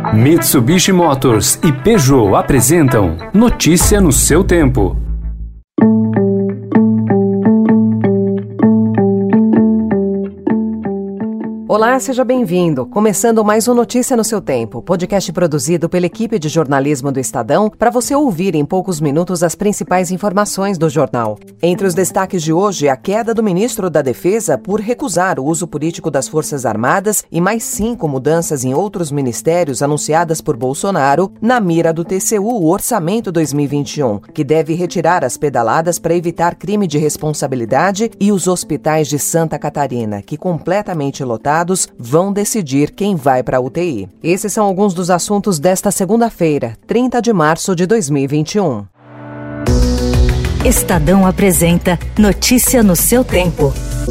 Mitsubishi Motors e Peugeot apresentam Notícia no seu tempo. Olá, seja bem-vindo. Começando mais um Notícia no seu tempo, podcast produzido pela equipe de jornalismo do Estadão para você ouvir em poucos minutos as principais informações do jornal. Entre os destaques de hoje, a queda do ministro da Defesa por recusar o uso político das Forças Armadas e mais 5 mudanças em outros ministérios anunciadas por Bolsonaro na mira do TCU, o Orçamento 2021, que deve retirar as pedaladas para evitar crime de responsabilidade e os hospitais de Santa Catarina, que completamente lotados, vão decidir quem vai para a UTI. Esses são alguns dos assuntos desta segunda-feira, 30 de março de 2021. Estadão apresenta Notícia no seu tempo.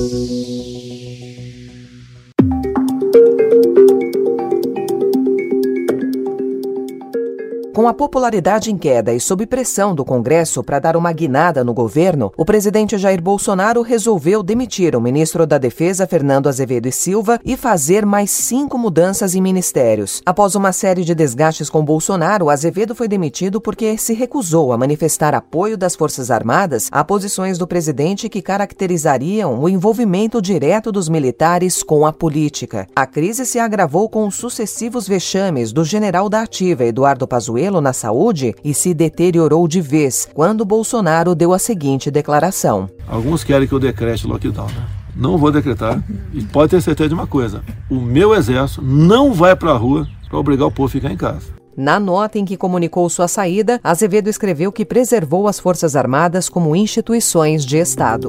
Com a popularidade em queda e sob pressão do Congresso para dar uma guinada no governo, o presidente Jair Bolsonaro resolveu demitir o ministro da Defesa, Fernando Azevedo e Silva, e fazer mais 5 mudanças em ministérios. Após uma série de desgastes com Bolsonaro, Azevedo foi demitido porque se recusou a manifestar apoio das Forças Armadas a posições do presidente que caracterizariam o envolvimento direto dos militares com a política. A crise se agravou com os sucessivos vexames do general da Ativa, Eduardo Pazuello, na saúde, e se deteriorou de vez quando Bolsonaro deu a seguinte declaração. Alguns querem que eu decrete lockdown, né? Não vou decretar, e pode ter certeza de uma coisa: o meu exército não vai para a rua para obrigar o povo a ficar em casa. Na nota em que comunicou sua saída, Azevedo escreveu que preservou as Forças Armadas como instituições de Estado.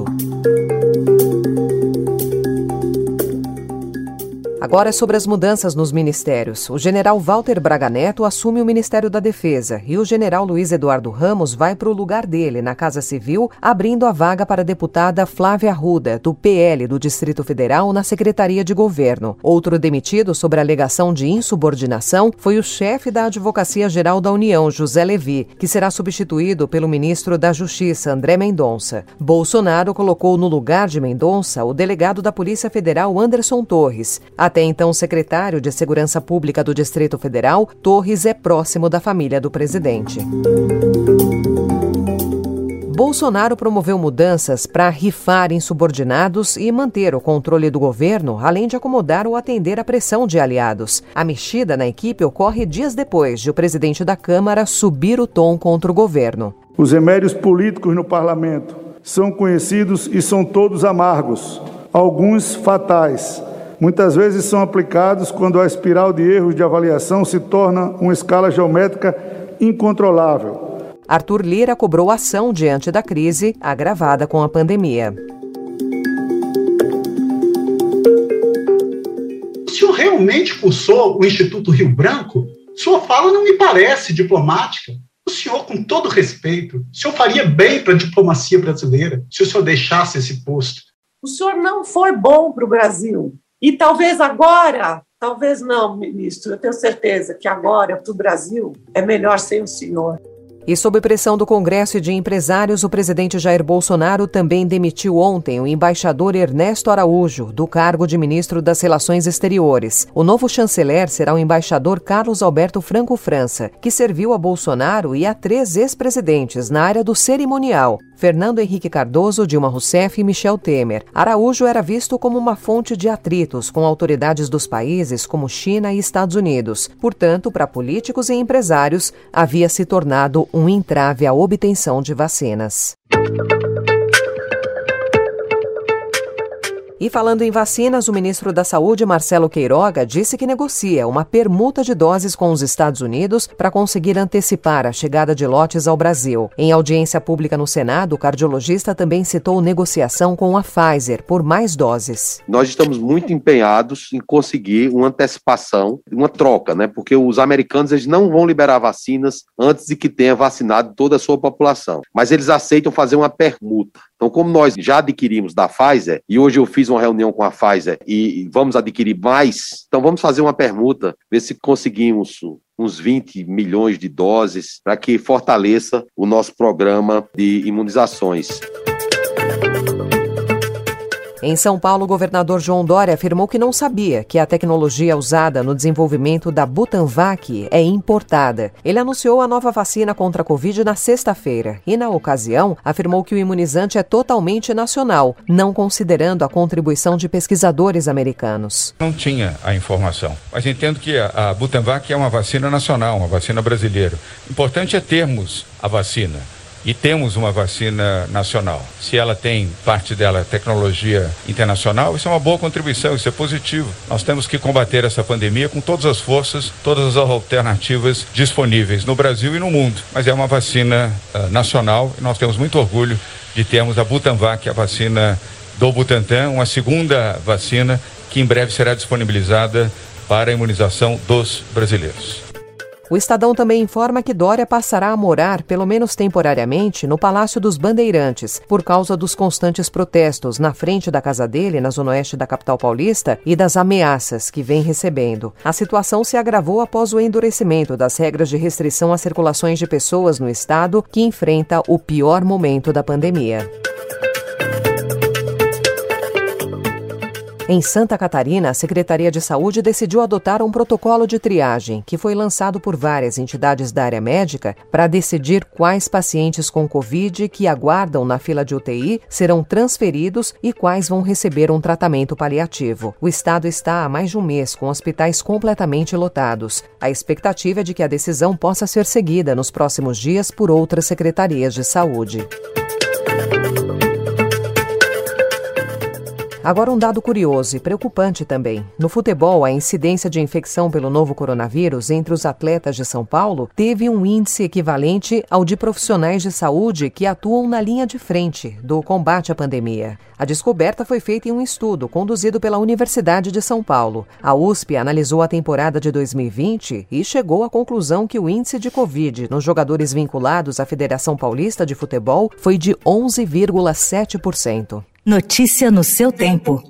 Agora sobre as mudanças nos ministérios. O general Walter Braga Neto assume o Ministério da Defesa e o general Luiz Eduardo Ramos vai para o lugar dele na Casa Civil, abrindo a vaga para a deputada Flávia Arruda, do PL do Distrito Federal, na Secretaria de Governo. Outro demitido sobre a alegação de insubordinação foi o chefe da Advocacia Geral da União, José Levi, que será substituído pelo ministro da Justiça, André Mendonça. Bolsonaro colocou no lugar de Mendonça o delegado da Polícia Federal, Anderson Torres. Até então secretário de Segurança Pública do Distrito Federal, Torres é próximo da família do presidente. Bolsonaro promoveu mudanças para rifar insubordinados e manter o controle do governo, além de acomodar ou atender a pressão de aliados. A mexida na equipe ocorre dias depois de o presidente da Câmara subir o tom contra o governo. Os remédios políticos no parlamento são conhecidos e são todos amargos, alguns fatais. Muitas vezes são aplicados quando a espiral de erros de avaliação se torna uma escala geométrica incontrolável. Arthur Lira cobrou ação diante da crise agravada com a pandemia. O senhor realmente cursou o Instituto Rio Branco? Sua fala não me parece diplomática. O senhor, com todo respeito, o senhor faria bem para a diplomacia brasileira se o senhor deixasse esse posto. O senhor não foi bom para o Brasil. E talvez agora, talvez não, ministro, eu tenho certeza que agora para o Brasil é melhor sem o senhor. E sob pressão do Congresso e de empresários, o presidente Jair Bolsonaro também demitiu ontem o embaixador Ernesto Araújo do cargo de ministro das Relações Exteriores. O novo chanceler será o embaixador Carlos Alberto Franco França, que serviu a Bolsonaro e a 3 ex-presidentes na área do cerimonial: Fernando Henrique Cardoso, Dilma Rousseff e Michel Temer. Araújo era visto como uma fonte de atritos com autoridades dos países como China e Estados Unidos. Portanto, para políticos e empresários, havia se tornado um entrave à obtenção de vacinas. E falando em vacinas, o ministro da Saúde, Marcelo Queiroga, disse que negocia uma permuta de doses com os Estados Unidos para conseguir antecipar a chegada de lotes ao Brasil. Em audiência pública no Senado, o cardiologista também citou negociação com a Pfizer por mais doses. Nós estamos muito empenhados em conseguir uma antecipação, uma troca, né? Porque os americanos eles não vão liberar vacinas antes de que tenha vacinado toda a sua população. Mas eles aceitam fazer uma permuta. Então, como nós já adquirimos da Pfizer, e hoje eu fiz uma reunião com a Pfizer e vamos adquirir mais, então vamos fazer uma permuta, ver se conseguimos uns 20 milhões de doses para que fortaleça o nosso programa de imunizações. Em São Paulo, o governador João Dória afirmou que não sabia que a tecnologia usada no desenvolvimento da Butanvac é importada. Ele anunciou a nova vacina contra a Covid na sexta-feira e, na ocasião, afirmou que o imunizante é totalmente nacional, não considerando a contribuição de pesquisadores americanos. Não tinha a informação, mas entendo que a Butanvac é uma vacina nacional, uma vacina brasileira. O importante é termos a vacina. E temos uma vacina nacional. Se ela tem, parte dela, tecnologia internacional, isso é uma boa contribuição, isso é positivo. Nós temos que combater essa pandemia com todas as forças, todas as alternativas disponíveis no Brasil e no mundo. Mas é uma vacina nacional e nós temos muito orgulho de termos a Butanvac, a vacina do Butantan, uma segunda vacina que em breve será disponibilizada para a imunização dos brasileiros. O Estadão também informa que Dória passará a morar, pelo menos temporariamente, no Palácio dos Bandeirantes, por causa dos constantes protestos na frente da casa dele, na zona oeste da capital paulista, e das ameaças que vem recebendo. A situação se agravou após o endurecimento das regras de restrição às circulações de pessoas no estado, que enfrenta o pior momento da pandemia. Em Santa Catarina, a Secretaria de Saúde decidiu adotar um protocolo de triagem que foi lançado por várias entidades da área médica para decidir quais pacientes com Covid que aguardam na fila de UTI serão transferidos e quais vão receber um tratamento paliativo. O estado está há mais de um mês com hospitais completamente lotados. A expectativa é de que a decisão possa ser seguida nos próximos dias por outras secretarias de saúde. Agora um dado curioso e preocupante também. No futebol, a incidência de infecção pelo novo coronavírus entre os atletas de São Paulo teve um índice equivalente ao de profissionais de saúde que atuam na linha de frente do combate à pandemia. A descoberta foi feita em um estudo conduzido pela Universidade de São Paulo. A USP analisou a temporada de 2020 e chegou à conclusão que o índice de Covid nos jogadores vinculados à Federação Paulista de Futebol foi de 11,7%. Notícia no seu tempo.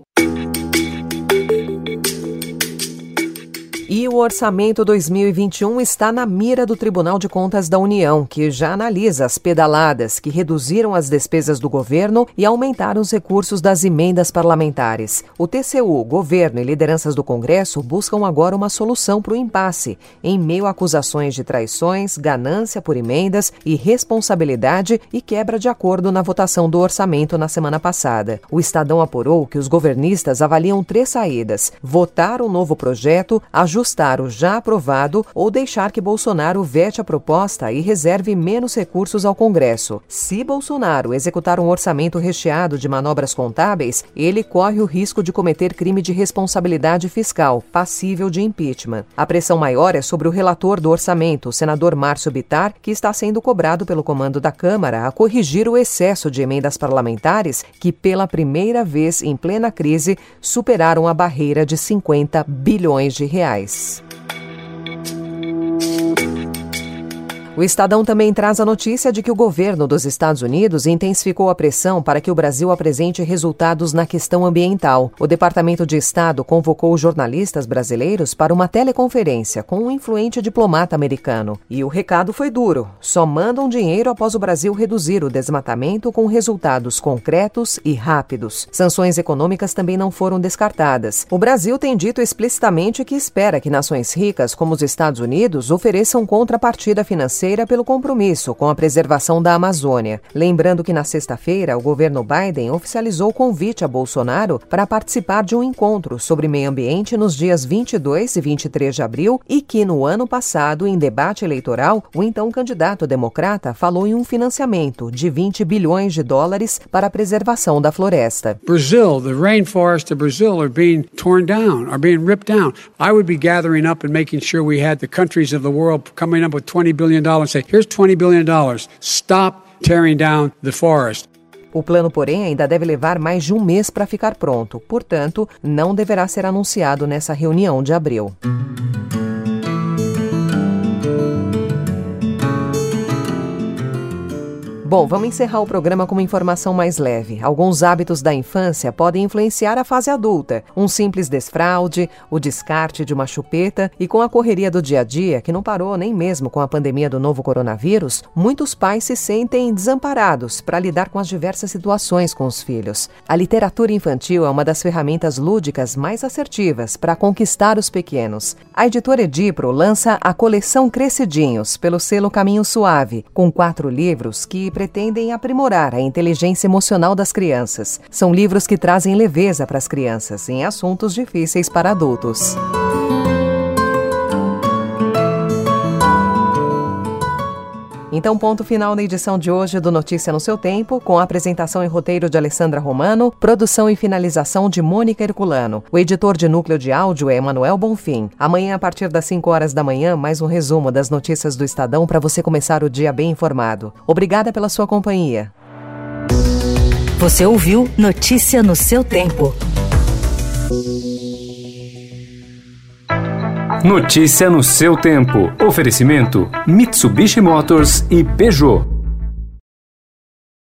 E o orçamento 2021 está na mira do Tribunal de Contas da União, que já analisa as pedaladas que reduziram as despesas do governo e aumentaram os recursos das emendas parlamentares. O TCU, governo e lideranças do Congresso buscam agora uma solução para o impasse, em meio a acusações de traições, ganância por emendas, irresponsabilidade e quebra de acordo na votação do orçamento na semana passada. O Estadão apurou que os governistas avaliam 3 saídas: votar o novo projeto, ajustar o já aprovado ou deixar que Bolsonaro vete a proposta e reserve menos recursos ao Congresso. Se Bolsonaro executar um orçamento recheado de manobras contábeis, ele corre o risco de cometer crime de responsabilidade fiscal, passível de impeachment. A pressão maior é sobre o relator do orçamento, o senador Márcio Bittar, que está sendo cobrado pelo comando da Câmara a corrigir o excesso de emendas parlamentares que, pela primeira vez em plena crise, superaram a barreira de 50 bilhões de reais. O Estadão também traz a notícia de que o governo dos Estados Unidos intensificou a pressão para que o Brasil apresente resultados na questão ambiental. O Departamento de Estado convocou jornalistas brasileiros para uma teleconferência com um influente diplomata americano. E o recado foi duro: só mandam dinheiro após o Brasil reduzir o desmatamento com resultados concretos e rápidos. Sanções econômicas também não foram descartadas. O Brasil tem dito explicitamente que espera que nações ricas como os Estados Unidos ofereçam contrapartida financeira pelo compromisso com a preservação da Amazônia. Lembrando que na sexta-feira o governo Biden oficializou o convite a Bolsonaro para participar de um encontro sobre meio ambiente nos dias 22 e 23 de abril e que no ano passado, em debate eleitoral, o então candidato democrata falou em um financiamento de 20 bilhões de dólares para a preservação da floresta. Brazil, the rainforests of Brazil are being torn down, are being ripped down. I would be gathering up and making sure we had the countries of the world coming up with $20 billion and say, here's $20 billion, stop tearing down the forest. O plano, porém, ainda deve levar mais de um mês para ficar pronto. Portanto, não deverá ser anunciado nessa reunião de abril. Bom, vamos encerrar o programa com uma informação mais leve. Alguns hábitos da infância podem influenciar a fase adulta. Um simples desfraude, o descarte de uma chupeta e com a correria do dia a dia, que não parou nem mesmo com a pandemia do novo coronavírus, muitos pais se sentem desamparados para lidar com as diversas situações com os filhos. A literatura infantil é uma das ferramentas lúdicas mais assertivas para conquistar os pequenos. A editora Edipro lança a coleção Crescidinhos, pelo selo Caminho Suave, com 4 livros que pretendem aprimorar a inteligência emocional das crianças. São livros que trazem leveza para as crianças em assuntos difíceis para adultos. Então, ponto final na edição de hoje do Notícia no Seu Tempo, com a apresentação e roteiro de Alessandra Romano, produção e finalização de Mônica Herculano. O editor de núcleo de áudio é Emanuel Bonfim. Amanhã, a partir das 5 horas da manhã, mais um resumo das notícias do Estadão para você começar o dia bem informado. Obrigada pela sua companhia. Você ouviu Notícia no Seu Tempo. Notícia no seu tempo. Oferecimento Mitsubishi Motors e Peugeot.